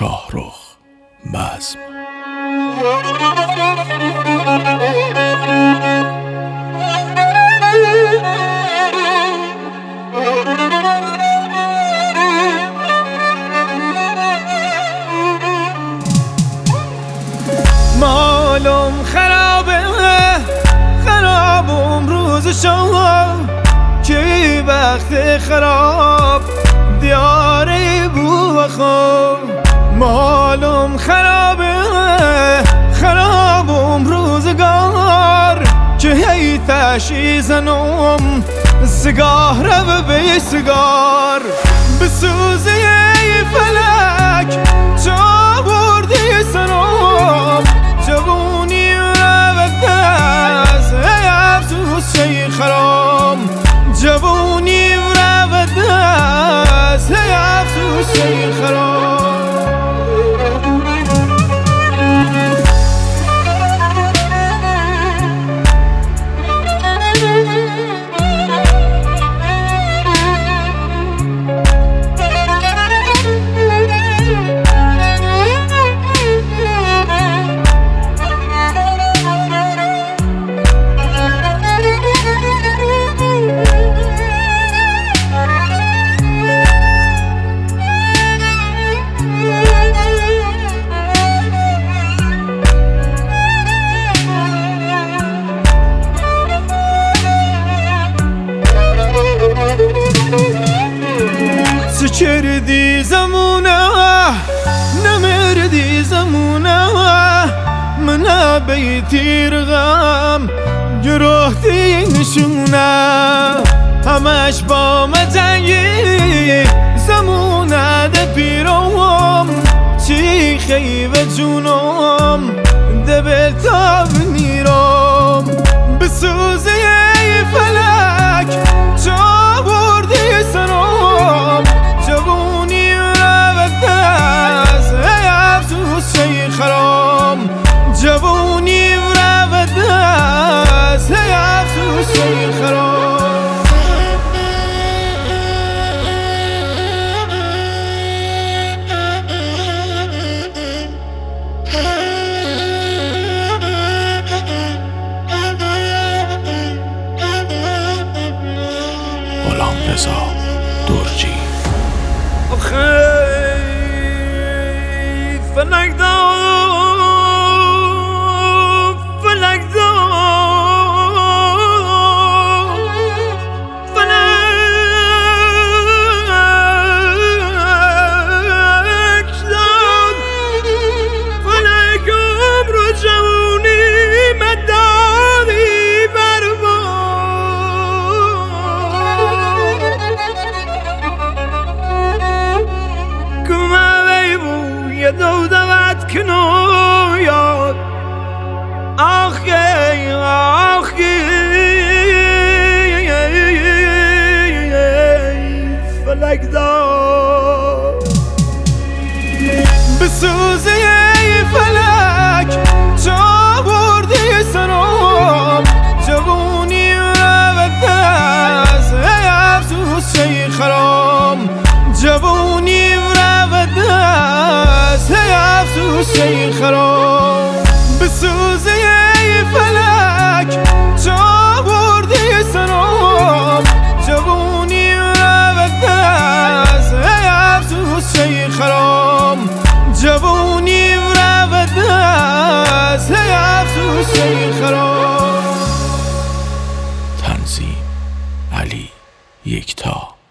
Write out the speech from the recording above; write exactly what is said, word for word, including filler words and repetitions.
شاهرخ بزم. مالم خرابه خرابم روز شام که وقت خراب دیاره بو خام. مالم خرابه خرابم روزگار که هی تشی زنم سگاه رو به سگار بسوزه فلک چا بردی سرم جوونی رو دست ای افسوس شی خرام. جوونی رو دست ای افسوس شی خرام. کردی زمونه نمردی زمونه من بیتیر غم گروهتی نشونه همش با متنگی زمونه ده پیروم چی خیوه جونم ده بلتاب نیرم بسوزه فلک چا بردی سرم. جوونی رو دست ای افسوس شی خرام. جوونی رو دست ای افسوس شی خرام. غلام رضا درجی. فلک دا فلک دا فلک داد فلکم رو جوونی مدامی یه دو دوت کنو یاد آخی آخی فلک دا بسوزه فلک چا بردی سرم. جوونی رو دست ای افسوس شی خرام. جوونی رو دست ای افسوس شی خرام. بسوزه فلک چا بردی سرم. جوونی رو دست ای افسوس شی خرام. جوونی رو دست ای افسوس شی خرام. تنظیم علی یکتا.